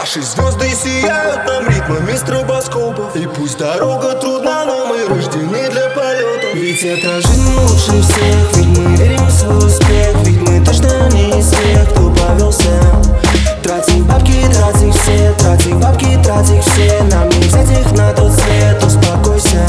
Наши звезды сияют нам ритмами стробоскопов. И пусть дорога трудна, но мы рождены для полетов. Ведь эта жизнь лучше всех, ведь мы верим в свой успех. Ведь мы точно не из тех, кто повелся. Тратим бабки, трать их все, тратим бабки, трать их все. Нам не взять их на тот свет, успокойся.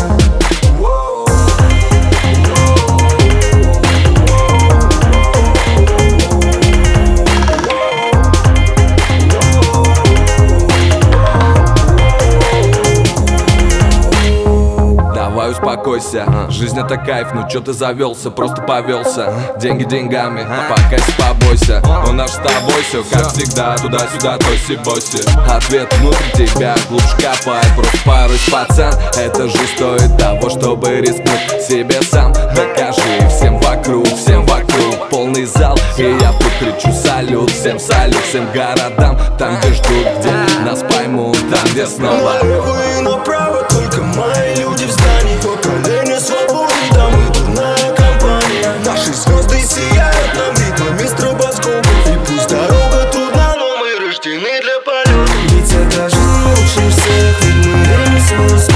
Давай успокойся, жизнь это кайф, ну чё ты завелся, просто повелся. Деньги деньгами, пока побойся. У нас с тобой все как всегда, туда-сюда, тоси-боси. Ответ внутри тебя, глубже копай. Просто порой, пацан, это же стоит того, чтобы рискнуть себе сам. Докажи всем вокруг, полный зал. И я тут кричу салют, всем городам. Там где ждут, где нас поймут, там где снова налево и направо только мои люди в здании. Поколение свободы, там и дурная компания. Наши звезды сияют нам ритмами стробоскопов. И пусть дорога трудна, но мы рождены для полета. Ведь эта жизнь лучше всех, ведь мы верим в свой успех.